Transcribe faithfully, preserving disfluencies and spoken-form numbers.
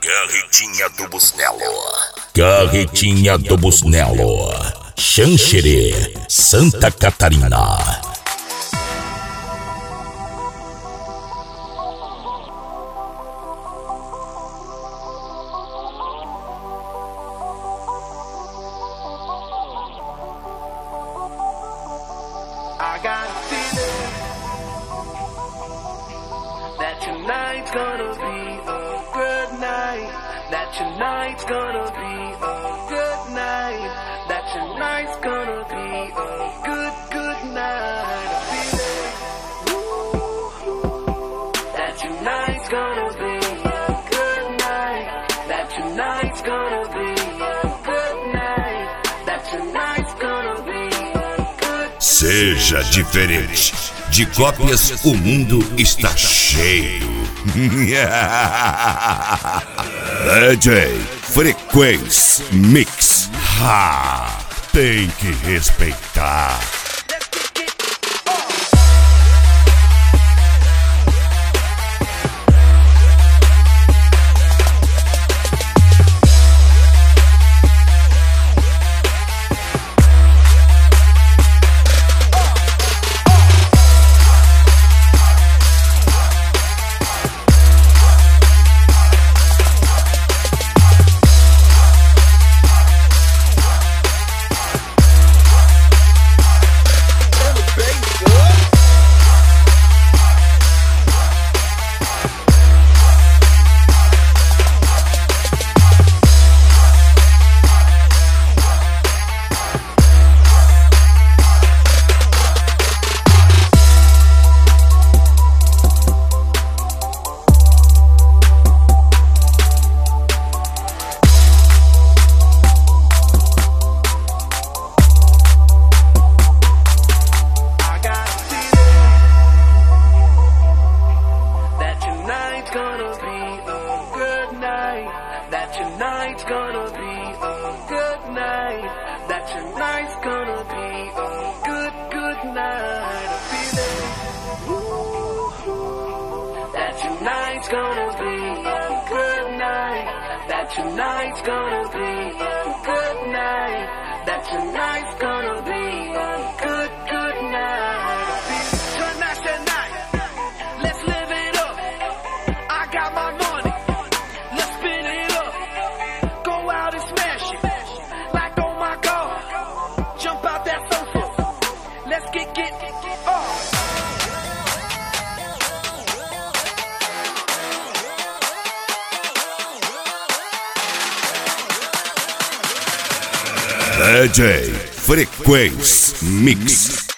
Carretinha do Busnello. Carretinha do Busnello. Xanxerê, Santa Catarina. I got a feeling that tonight's gonna be a good night. That tonight's gonna be a good night. That tonight's gonna be a good, good night. A feeling ooh, that tonight's gonna be a good night. That tonight's gonna be a good night. That tonight's gonna be. Seja diferente. De cópias o mundo está cheio. D J Frequência Mix. Ha! Tem que respeitar. That tonight's gonna be a good night. That tonight's gonna be a good, good night. A feeling ooh, that tonight's gonna be a good night. That tonight's gonna be a good night. That tonight's gonna be a good, good night. A feeling tonight's the night. Let's live it up. I got my money. Let's spin it up. Go out and smash it. Like, oh my God. Jump out that sofa. Let's get, get, oh. D J Frequência Mix.